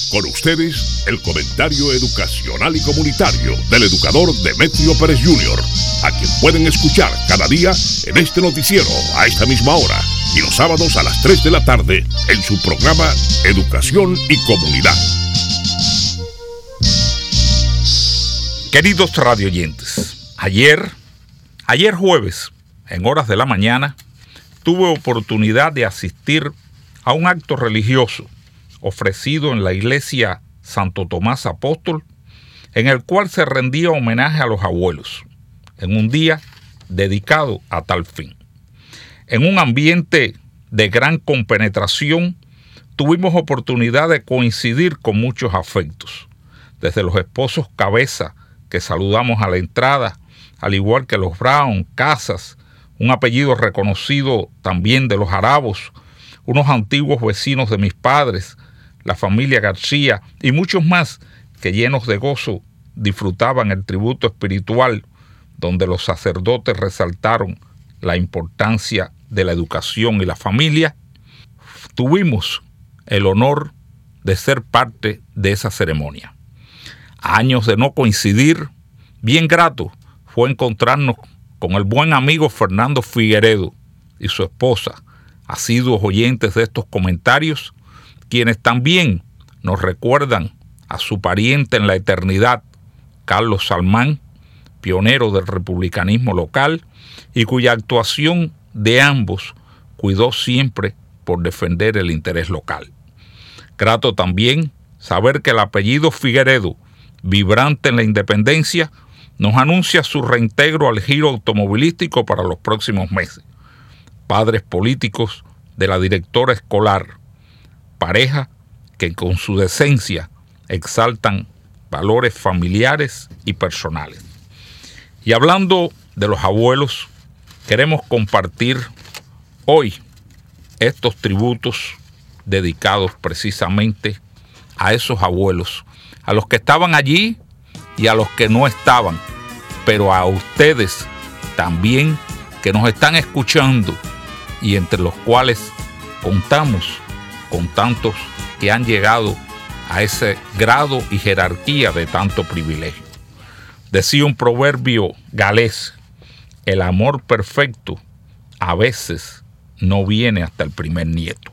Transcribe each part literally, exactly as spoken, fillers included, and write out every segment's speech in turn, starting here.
Con ustedes, el comentario educacional y comunitario del educador Demetrio Pérez junior, a quien pueden escuchar cada día en este noticiero a esta misma hora y los sábados a las tres de la tarde en su programa Educación y Comunidad. Queridos radioyentes, ayer, ayer jueves, en horas de la mañana, tuve oportunidad de asistir a un acto religioso ofrecido en la iglesia Santo Tomás Apóstol, en el cual se rendía homenaje a los abuelos, en un día dedicado a tal fin. En un ambiente de gran compenetración, tuvimos oportunidad de coincidir con muchos afectos, desde los esposos Cabeza, que saludamos a la entrada, al igual que los Brown, Casas, un apellido reconocido también de los Aravos, unos antiguos vecinos de mis padres, la familia García y muchos más que llenos de gozo disfrutaban el tributo espiritual, donde los sacerdotes resaltaron la importancia de la educación y la familia. Tuvimos el honor de ser parte de esa ceremonia. A años de no coincidir, bien grato fue encontrarnos con el buen amigo Fernando Figueredo y su esposa, asiduos oyentes de estos comentarios, quienes también nos recuerdan a su pariente en la eternidad, Carlos Salmán, pionero del republicanismo local y cuya actuación de ambos cuidó siempre por defender el interés local. Grato también saber que el apellido Figueredo, vibrante en la independencia, nos anuncia su reintegro al giro automovilístico para los próximos meses. Padres políticos de la directora escolar, pareja que con su decencia exaltan valores familiares y personales. Y hablando de los abuelos, queremos compartir hoy estos tributos dedicados precisamente a esos abuelos, a los que estaban allí y a los que no estaban, pero a ustedes también que nos están escuchando y entre los cuales contamos con tantos que han llegado a ese grado y jerarquía de tanto privilegio. Decía un proverbio galés: el amor perfecto a veces no viene hasta el primer nieto.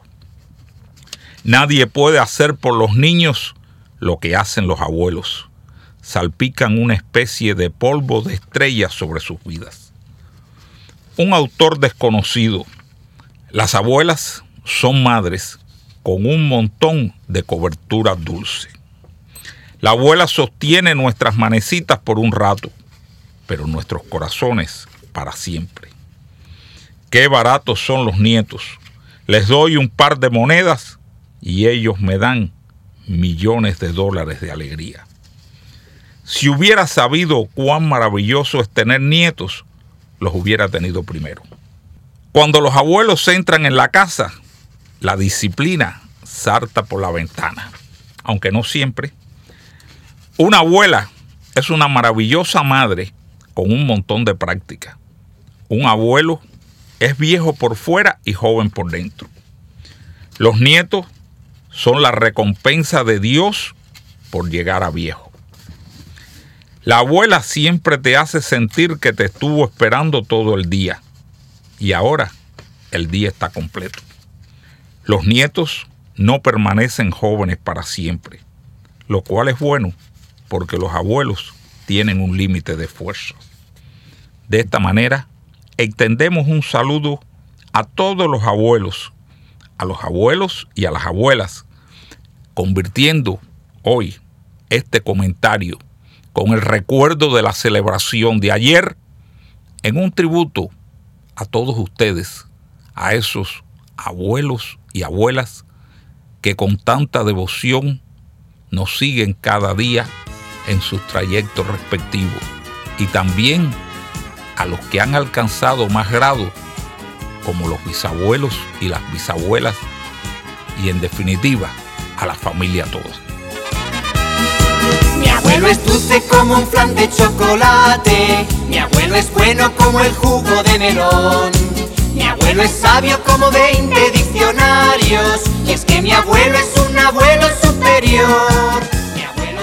Nadie puede hacer por los niños lo que hacen los abuelos. Salpican una especie de polvo de estrellas sobre sus vidas. Un autor desconocido: las abuelas son madres con un montón de cobertura dulce. La abuela sostiene nuestras manecitas por un rato, pero nuestros corazones para siempre. Qué baratos son los nietos. Les doy un par de monedas y ellos me dan millones de dólares de alegría. Si hubiera sabido cuán maravilloso es tener nietos, los hubiera tenido primero. Cuando los abuelos entran en la casa, la disciplina salta por la ventana, aunque no siempre. Una abuela es una maravillosa madre con un montón de práctica. Un abuelo es viejo por fuera y joven por dentro. Los nietos son la recompensa de Dios por llegar a viejo. La abuela siempre te hace sentir que te estuvo esperando todo el día y ahora el día está completo. Los nietos no permanecen jóvenes para siempre, lo cual es bueno porque los abuelos tienen un límite de esfuerzo. De esta manera, extendemos un saludo a todos los abuelos, a los abuelos y a las abuelas, convirtiendo hoy este comentario con el recuerdo de la celebración de ayer en un tributo a todos ustedes, a esos abuelos y abuelas que con tanta devoción nos siguen cada día en sus trayectos respectivos, y también a los que han alcanzado más grado, como los bisabuelos y las bisabuelas, y en definitiva a la familia toda. Mi abuelo es dulce como un flan de chocolate, mi abuelo es bueno como el jugo de melón, mi abuelo es sabio como veinte diccionarios, y es que mi abuelo es un abuelo superior. Junior. Mi abuelo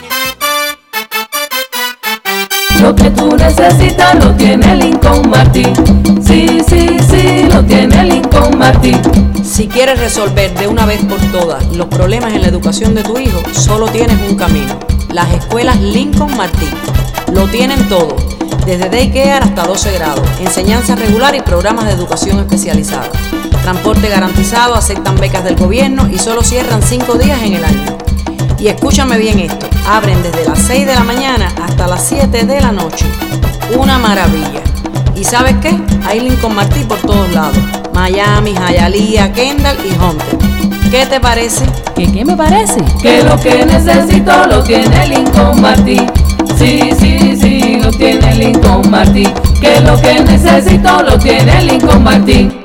tiene... Lo que tú necesitas lo tiene Lincoln Martí. Sí, sí, sí, lo tiene Lincoln Martí. Si quieres resolver de una vez por todas los problemas en la educación de tu hijo, solo tienes un camino: las escuelas Lincoln Martí. Lo tienen todo, desde daycare hasta doce grados, enseñanza regular y programas de educación especializada. Transporte garantizado, aceptan becas del gobierno y solo cierran cinco días en el año. Y escúchame bien esto, abren desde las seis de la mañana hasta las siete de la noche. Una maravilla. ¿Y sabes qué? Hay Lincoln Martí por todos lados: Miami, Hialeah, Kendall y Hunter. ¿Qué te parece? ¿Qué, qué me parece? Que lo que necesito lo tiene Lincoln Martí. Sí, sí, sí, lo tiene Lincoln Martí. Que lo que necesito lo tiene Lincoln Martí.